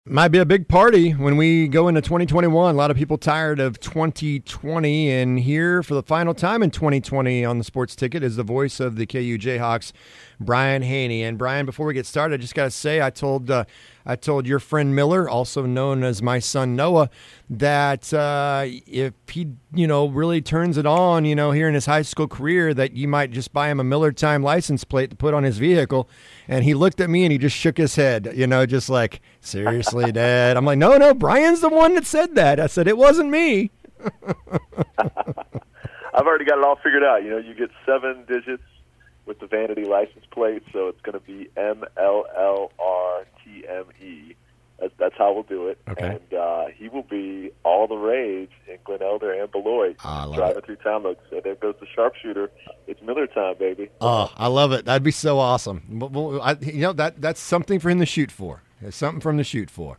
Might be a big party when we go into 2021. A lot of people tired of 2020, and here for the final time in 2020 on the Sports Ticket is the voice of the KU Jayhawks, Brian Hanni. And Brian, before we get started, I just got to say, I told your friend Miller, also known as my son Noah, that if he, really turns it on, here in his high school career, that you might just buy him a Miller Time license plate to put on his vehicle. And he looked at me and he just shook his head, just like, seriously, Dad? I'm like, no, Brian's the one that said that. I said, it wasn't me. I've already got it all figured out. You get 7 digits with the vanity license plate, so it's going to be MLLRTME. That's how we'll do it. Okay. And he will be all the rage in Glen Elder and Beloit, driving through town. So there goes the sharpshooter. It's Miller time, baby. Oh, I love it. That'd be so awesome. That's something for him to shoot for. There's something for him to shoot for.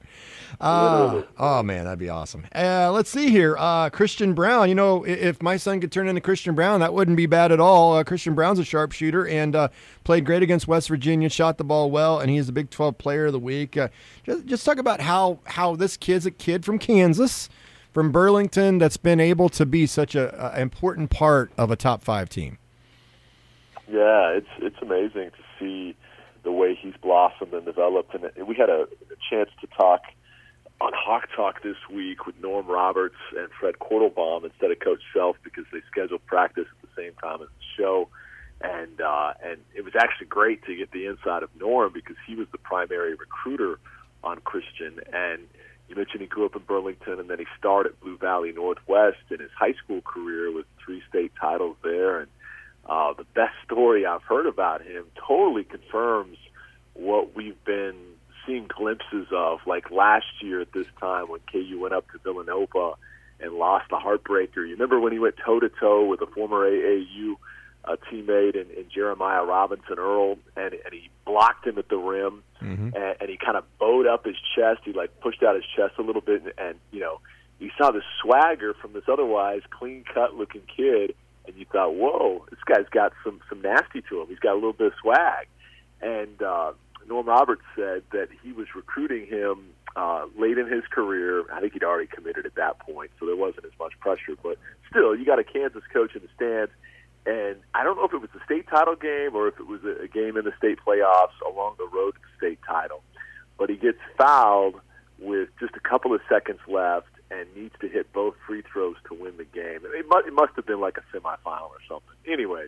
Oh, man, that'd be awesome. Let's see here. Christian Brown, if my son could turn into Christian Brown, that wouldn't be bad at all. Christian Brown's a sharpshooter and played great against West Virginia, shot the ball well, and he's the Big 12 Player of the Week. Just talk about how this kid's a kid from Kansas, from Burlington, that's been able to be such an important part of a top 5 team. Yeah, it's amazing to see the way he's blossomed and developed. And we had a chance to talk on Hawk Talk this week with Norm Roberts and Fred Kortelbaum instead of Coach Self, because they scheduled practice at the same time as the show. And it was actually great to get the inside of Norm, because he was the primary recruiter on Christian. And you mentioned he grew up in Burlington, and then he started at Blue Valley Northwest in his high school career with 3 state titles there. And the best story I've heard about him totally confirms what we've been seeing glimpses of, like last year at this time when KU went up to Villanova and lost the heartbreaker. You remember when he went toe-to-toe with a former AAU teammate in Jeremiah Robinson Earl, and he blocked him at the rim, and he kind of bowed up his chest. He pushed out his chest a little bit, and you saw the swagger from this otherwise clean-cut looking kid, and you thought, whoa, this guy's got some nasty to him. He's got a little bit of swag. And Norm Roberts said that he was recruiting him late in his career. I think he'd already committed at that point, so there wasn't as much pressure. But still, you got a Kansas coach in the stands, and I don't know if it was a state title game or if it was a game in the state playoffs along the road to the state title. But he gets fouled with just a couple of seconds left and needs to hit both free throws to win the game. It must have been like a semifinal or something. Anyways,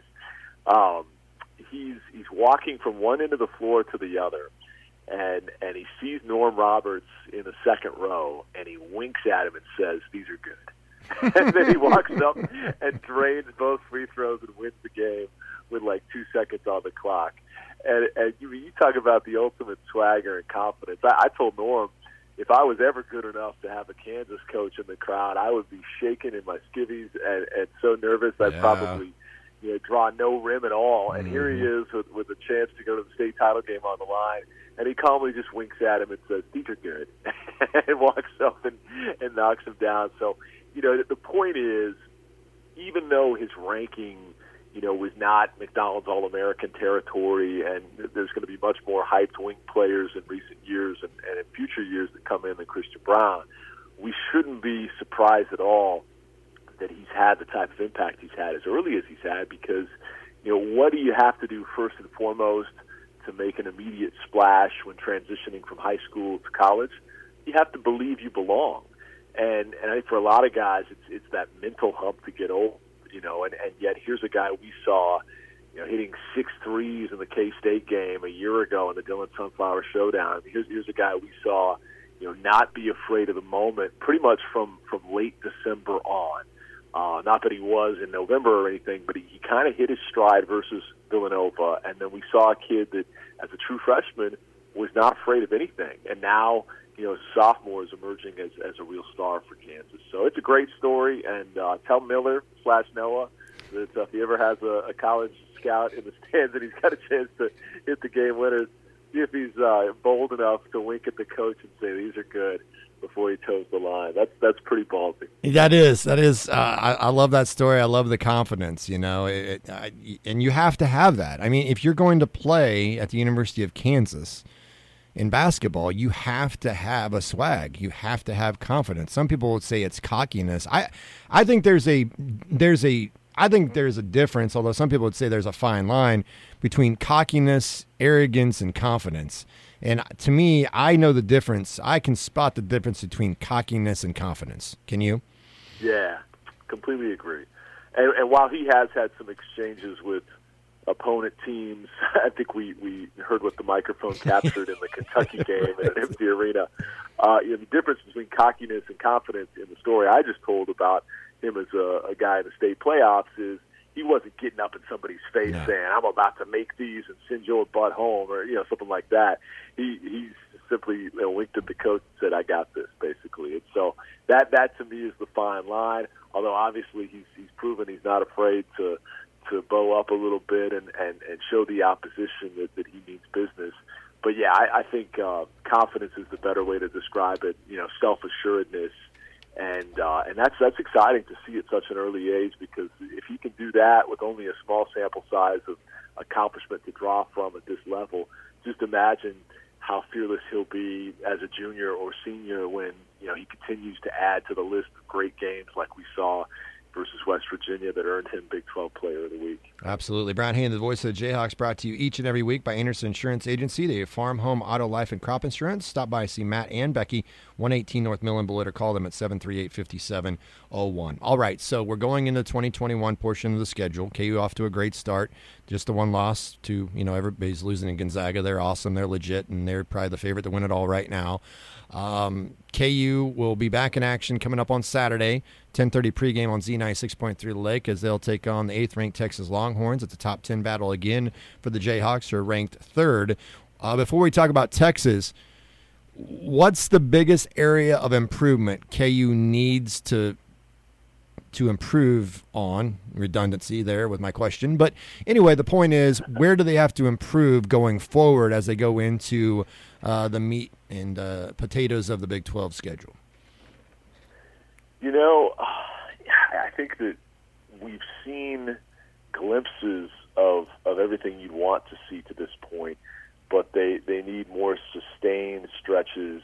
he's walking from one end of the floor to the other, and he sees Norm Roberts in the second row, and he winks at him and says, "These are good." And then he walks up and drains both free throws and wins the game with 2 seconds on the clock. And you talk about the ultimate swagger and confidence. I told Norm, if I was ever good enough to have a Kansas coach in the crowd, I would be shaking in my skivvies and so nervous I'd probably draw no rim at all. And here he is with a chance to go to the state title game on the line, and he calmly just winks at him and says, "These are good," and walks up and knocks him down. So, the point is, even though his ranking was not McDonald's All-American territory, and there's going to be much more hyped wing players in recent years and in future years that come in than Christian Brown, we shouldn't be surprised at all that he's had the type of impact he's had as early as he's had, because, what do you have to do first and foremost to make an immediate splash when transitioning from high school to college? You have to believe you belong. And I think for a lot of guys, it's that mental hump to get over. And yet here's a guy we saw, hitting 6 threes in the K-State game a year ago in the Dillon Sunflower Showdown. Here's a guy we saw, not be afraid of the moment pretty much from late December on. Not that he was in November or anything, but he kind of hit his stride versus Villanova. And then we saw a kid that, as a true freshman, was not afraid of anything. And now, sophomore is emerging as a real star for Kansas. So it's a great story. And tell Miller/Noah that if he ever has a college scout in the stands and he's got a chance to hit the game winners, see if he's bold enough to wink at the coach and say, "These are good," before he toes the line. That's pretty ballsy. That is. I love that story. I love the confidence, and you have to have that. I mean, if you're going to play at the University of Kansas, in basketball, you have to have a swag. You have to have confidence. Some people would say it's cockiness. I think there's a difference, although some people would say there's a fine line between cockiness, arrogance, and confidence. And to me, I know the difference. I can spot the difference between cockiness and confidence. Can you? Yeah, completely agree. And while he has had some exchanges with opponent teams, I think we heard what the microphone captured in the Kentucky game at an empty arena. The difference between cockiness and confidence in the story I just told about him as a guy in the state playoffs is he wasn't getting up in somebody's face saying, "I'm about to make these and send your butt home," or something like that. He's simply winked at the coach and said, "I got this," basically. And so that to me is the fine line. Although obviously he's proven he's not afraid to bow up a little bit and show the opposition that he means business. But yeah, I think confidence is the better way to describe it. Self-assuredness. And that's exciting to see at such an early age, because if he can do that with only a small sample size of accomplishment to draw from at this level, just imagine how fearless he'll be as a junior or senior when he continues to add to the list of great games like we saw versus West Virginia that earned him Big 12 Player of the Week. Absolutely. Brian Haney, the voice of the Jayhawks, brought to you each and every week by Anderson Insurance Agency. They have farm, home, auto, life, and crop insurance. Stop by, see Matt and Becky, 118 North Millen Boulevard, or call them at 738-5701. All right, so we're going into the 2021 portion of the schedule. KU off to a great start. Just the one loss to, everybody's losing in Gonzaga. They're awesome. They're legit, and they're probably the favorite to win it all right now. KU will be back in action coming up on Saturday, 10:30 pregame on Z96.3 The Lake, as they'll take on the 8th-ranked Texas Longhorns. It's a top 10 battle again for the Jayhawks, who are ranked 3rd. Before we talk about Texas, what's the biggest area of improvement KU needs to improve on? Redundancy there with my question. But anyway, the point is, where do they have to improve going forward as they go into the meat and potatoes of the Big 12 schedule? I think that we've seen glimpses of everything you'd want to see to this point, but they need more sustained stretches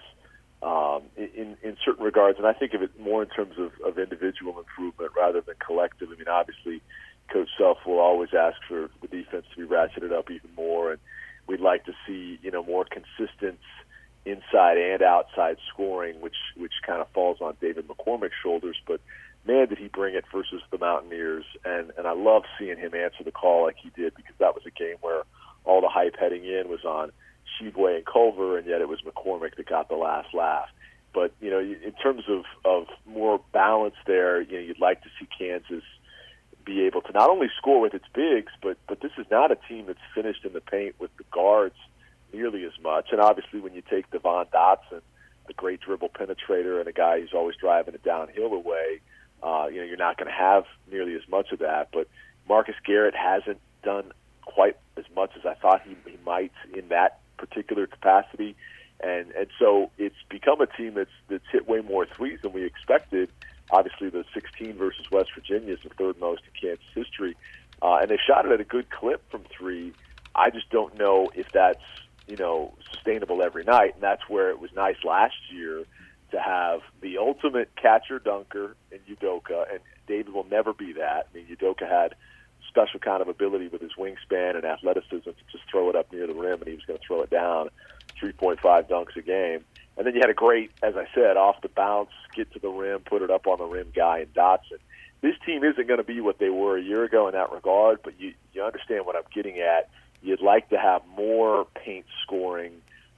in certain regards, and I think of it more in terms of individual improvement rather than collective. I mean, obviously, Coach Self will always ask for the defense to be ratcheted up even more, and we'd like to see more consistent inside and outside scoring, which kind of falls on David McCormick's shoulders. But man, did he bring it versus the Mountaineers, and I love seeing him answer the call like he did, because that was a game where all the hype heading in was on Sheboy and Culver, and yet it was McCormick that got the last laugh. But in terms of more balance there, you'd like to see Kansas be able to not only score with its bigs, but this is not a team that's finished in the paint with the guards nearly as much. And obviously, when you take Devon Dotson, a great dribble penetrator and a guy who's always driving it downhill away, you're not going to have nearly as much of that. But Marcus Garrett hasn't done quite as much as I thought he might in that particular capacity. And so it's become a team that's hit way more threes than we expected. Obviously, the 16 versus West Virginia is the third most in Kansas history. And they shot it at a good clip from three. I just don't know if that's, sustainable every night. And that's where it was nice last year to have the ultimate catcher-dunker in Udoka. And David will never be that. I mean, Udoka had special kind of ability with his wingspan and athleticism to just throw it up near the rim, and he was going to throw it down 3.5 dunks a game. And then you had a great, as I said, off the bounce, get to the rim, put it up on the rim guy in Dotson. This team isn't going to be what they were a year ago in that regard, but you understand what I'm getting at. You'd like to have more paint scoring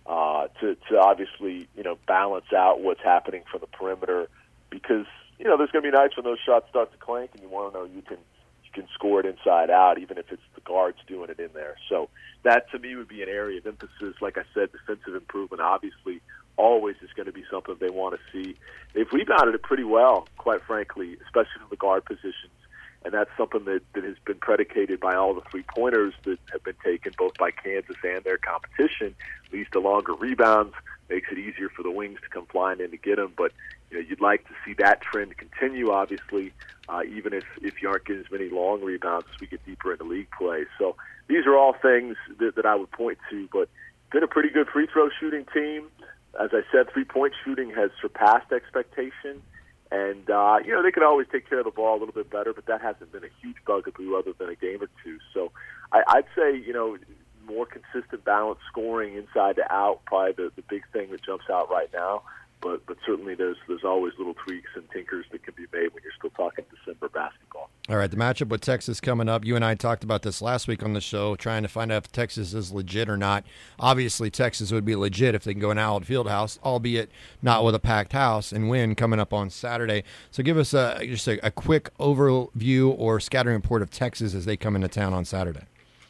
to obviously, balance out what's happening from the perimeter, because, there's going to be nights when those shots start to clank and you want to know you can score it inside out, even if it's the guards doing it in there. So that, to me, would be an area of emphasis. Like I said, defensive improvement obviously always is going to be something they want to see. They've rebounded it pretty well, quite frankly, especially from the guard positions. And that's something that has been predicated by all the three-pointers that have been taken both by Kansas and their competition. Leads to longer rebounds, makes it easier for the wings to come flying in to get them. But you'd like to see that trend continue, obviously, even if you aren't getting as many long rebounds as we get deeper into league play. So these are all things that I would point to. But been a pretty good free throw shooting team. As I said, 3-point shooting has surpassed expectation. And, they could always take care of the ball a little bit better, but that hasn't been a huge bugaboo other than a game or two. So I'd say, more consistent balanced scoring inside to out, probably the big thing that jumps out right now. But certainly there's always little tweaks and tinkers that can be made when you're still talking December basketball. All right, the matchup with Texas coming up. You and I talked about this last week on the show, trying to find out if Texas is legit or not. Obviously, Texas would be legit if they can go in Allen Fieldhouse, albeit not with a packed house, and win coming up on Saturday. So give us just a quick overview or scattering report of Texas as they come into town on Saturday.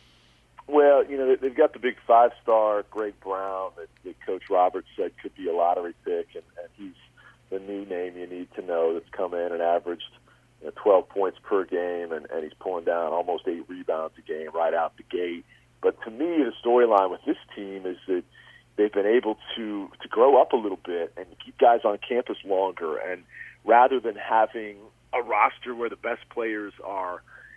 Well, they've got the big 5-star Greg Brown that Coach Roberts said could be a lottery pick, and he's the new name you need to know that's come in and averaged 12 points per game, and he's pulling down almost 8 rebounds a game right out the gate. But to me, the storyline with this team is that they've been able to grow up a little bit and keep guys on campus longer, and rather than having a roster where the best players are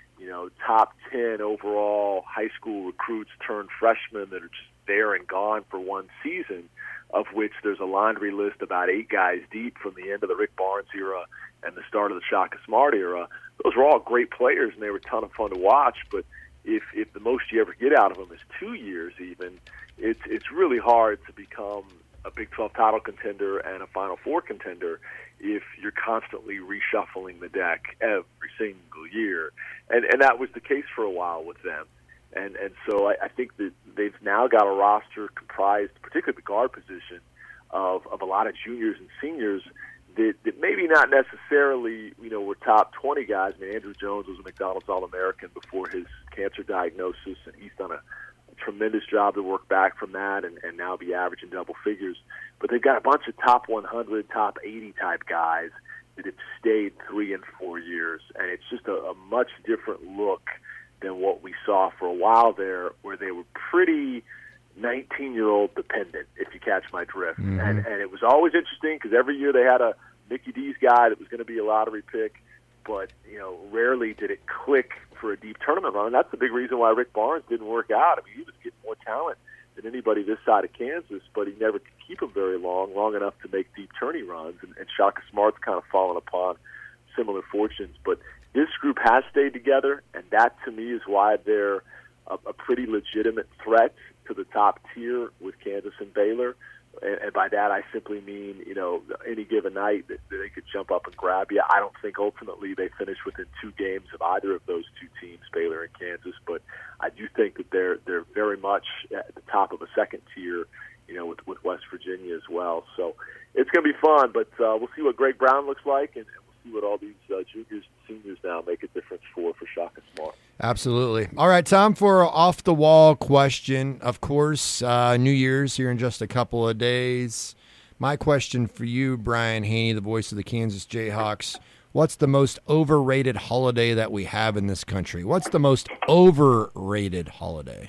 top 10 overall high school recruits turned freshmen that are just there and gone for one season, of which there's a laundry list about 8 guys deep from the end of the Rick Barnes era and the start of the Shaka Smart era. Those were all great players, and they were a ton of fun to watch, but if the most you ever get out of them is 2 years even, it's really hard to become a Big 12 title contender and a Final Four contender if you're constantly reshuffling the deck every single year. And that was the case for a while with them. And so I think that they've now got a roster comprised, particularly the guard position, of a lot of juniors and seniors that maybe not necessarily, were top 20 guys. I mean, Andrew Jones was a McDonald's All-American before his cancer diagnosis, and he's done a tremendous job to work back from that and now be averaging double figures. But they've got a bunch of top 100, top 80 type guys that have stayed 3 and 4 years, and it's just a much different look than what we saw for a while there, where they were pretty 19-year-old dependent, if you catch my drift. Mm-hmm. And it was always interesting because every year they had a Mickey D's guy that was going to be a lottery pick, but rarely did it click for a deep tournament run. And that's the big reason why Rick Barnes didn't work out. I mean, he was getting more talent than anybody this side of Kansas, but he never could keep him very long enough to make deep tourney runs. And Shaka Smart's kind of fallen upon similar fortunes. But this group has stayed together, and that to me is why they're a pretty legitimate threat to the top tier with Kansas and Baylor. And by that, I simply mean, any given night that they could jump up and grab you. I don't think ultimately they finish within 2 games of either of those 2 teams, Baylor and Kansas. But I do think that they're very much at the top of a second tier, with West Virginia as well. So it's going to be fun, but we'll see what Greg Brown looks like, and we'll see what all these juniors and seniors now make a difference for Shaka Smart. Absolutely. All right, time for an off-the-wall question. Of course, New Year's here in just a couple of days. My question for you, Brian Haney, the voice of the Kansas Jayhawks, what's the most overrated holiday that we have in this country? What's the most overrated holiday?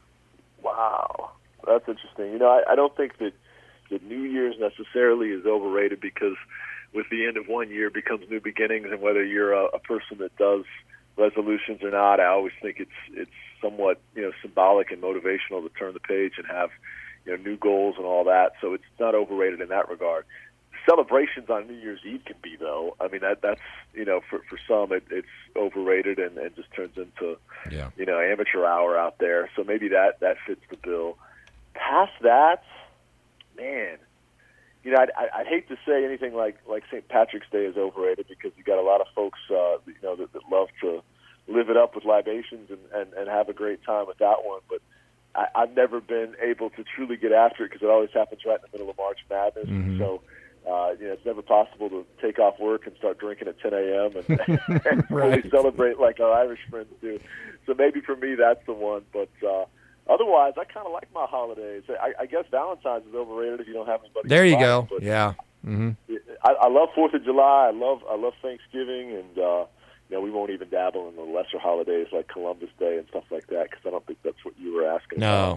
Wow, that's interesting. I don't think that New Year's necessarily is overrated, because with the end of one year becomes new beginnings, and whether you're a person that does resolutions or not, I always think it's somewhat symbolic and motivational to turn the page and have new goals and all that. So it's not overrated in that regard. Celebrations on New Year's Eve can be, though. I mean, that's for some it's overrated and just turns into amateur hour out there. So maybe that fits the bill. Past that, man, I'd hate to say anything like St. Patrick's Day is overrated, because you got a lot of folks that love to live it up with libations and have a great time with that one. But I've never been able to truly get after it, because it always happens right in the middle of March Madness. Mm-hmm. So it's never possible to take off work and start drinking at 10 a.m. and really celebrate like our Irish friends do. So maybe for me that's the one. But otherwise, I kind of like my holidays. I guess Valentine's is overrated if you don't have anybody. There you go. Yeah. Mm-hmm. I love 4th of July. I love Thanksgiving, and we won't even dabble in the lesser holidays like Columbus Day and stuff like that, because I don't think that's what you were asking. No.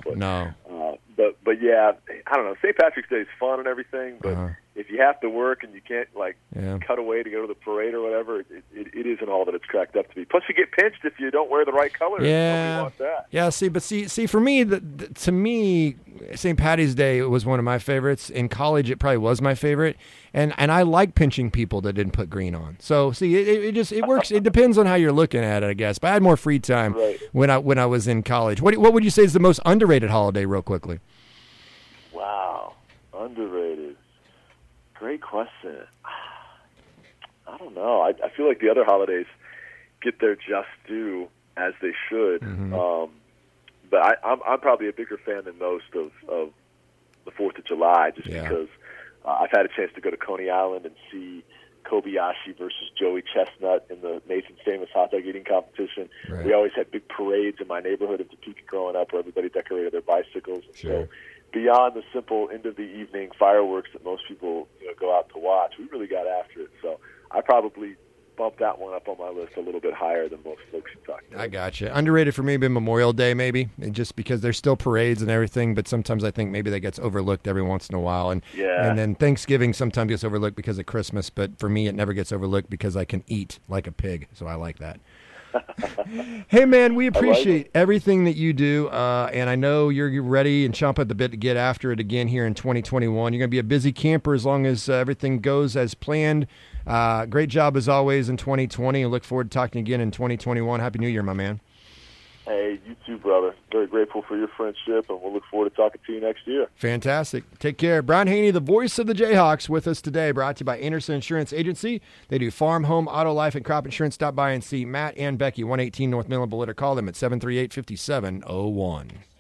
But yeah, I don't know. St. Patrick's Day is fun and everything, but if you have to work and you can't cut away to go to the parade or whatever, it isn't all that it's cracked up to be. Plus, you get pinched if you don't wear the right colors. Yeah, want that. Yeah. See, for me, to me, St. Patty's Day was one of my favorites. In college, it probably was my favorite. And I like pinching people that didn't put green on. So, see, it works. It depends on how you're looking at it, I guess. But I had more free time when I was in college. What would you say is the most underrated holiday, real quickly? Wow. Underrated. Great question. I don't know. I feel like the other holidays get their just due, as they should. Mm-hmm. But I'm probably a bigger fan than most of the 4th of July, just because I've had a chance to go to Coney Island and see Kobayashi versus Joey Chestnut in the Nathan's Famous Hot Dog Eating Competition. Right. We always had big parades in my neighborhood in Topeka growing up where everybody decorated their bicycles. Sure. So beyond the simple end-of-the-evening fireworks that most people go out to watch, we really got after it. So I probably bump that one up on my list a little bit higher than most folks you talk to. I gotcha. Underrated for me been Memorial Day, maybe, and just because there's still parades and everything, but sometimes I think maybe that gets overlooked every once in a while. And then Thanksgiving sometimes gets overlooked because of Christmas, but for me it never gets overlooked because I can eat like a pig, so I like that. Hey, man, we appreciate everything that you do, and I know you're ready and chomp at the bit to get after it again here in 2021. You're going to be a busy camper as long as everything goes as planned. Great job as always in 2020. I look forward to talking again in 2021. Happy New Year, my man. Hey, you too, brother. Very grateful for your friendship, and we'll look forward to talking to you next year. Fantastic. Take care. Brian Haney, the voice of the Jayhawks, with us today, brought to you by Anderson Insurance Agency. They do farm, home, auto, life, and crop insurance. Stop by and see Matt and Becky, 118 North Midland Boulevard. Call them at 738-5701.